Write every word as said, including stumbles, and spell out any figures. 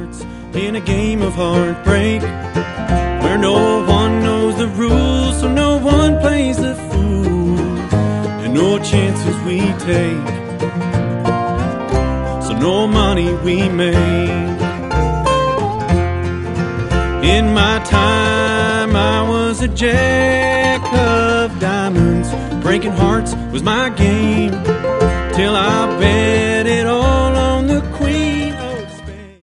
hearts in a game of heartbreak, where no one knows the rules, so no one plays the fool, and no chances we take, so no money we make. In my time I was a jack of diamonds, breaking hearts was my game, till I bet